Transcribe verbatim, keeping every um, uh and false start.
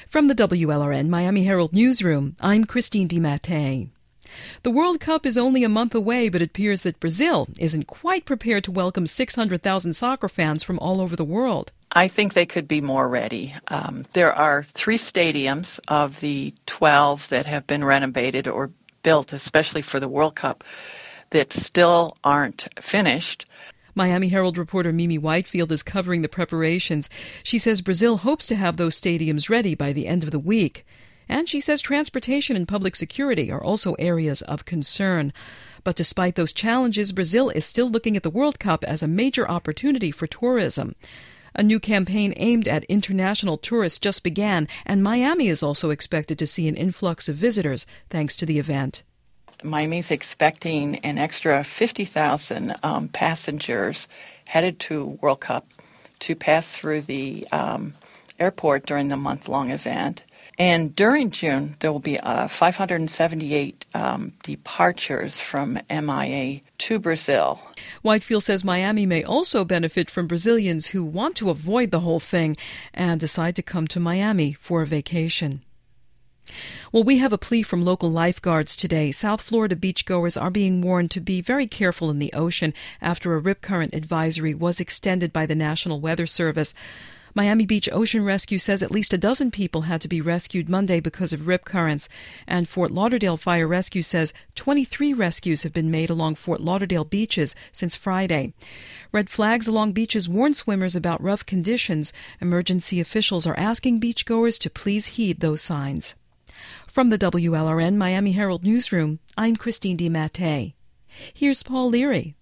From the W L R N Miami Herald Newsroom, I'm Christine DiMattei. The World Cup is only a month away, but it appears that Brazil isn't quite prepared to welcome six hundred thousand soccer fans from all over the world. I think they could be more ready. Um, there are three stadiums of the twelve that have been renovated or built, especially for the World Cup, that still aren't finished. Miami Herald reporter Mimi Whitefield is covering the preparations. She says Brazil hopes to have those stadiums ready by the end of the week. And she says transportation and public security are also areas of concern. But despite those challenges, Brazil is still looking at the World Cup as a major opportunity for tourism. A new campaign aimed at international tourists just began, and Miami is also expected to see an influx of visitors thanks to the event. Miami's expecting an extra fifty thousand um, passengers headed to World Cup to pass through the um, airport during the month-long event. And during June, there will be uh, five hundred seventy-eight um, departures from M I A to Brazil. Whitefield says Miami may also benefit from Brazilians who want to avoid the whole thing and decide to come to Miami for a vacation. Well, we have a plea from local lifeguards today. South Florida beachgoers are being warned to be very careful in the ocean after a rip current advisory was extended by the National Weather Service. Miami Beach Ocean Rescue says at least a dozen people had to be rescued Monday because of rip currents. And Fort Lauderdale Fire Rescue says twenty-three rescues have been made along Fort Lauderdale beaches since Friday. Red flags along beaches warn swimmers about rough conditions. Emergency officials are asking beachgoers to please heed those signs. From the W L R N Miami Herald Newsroom, I'm Christine DiMattei. Here's Paul Leary.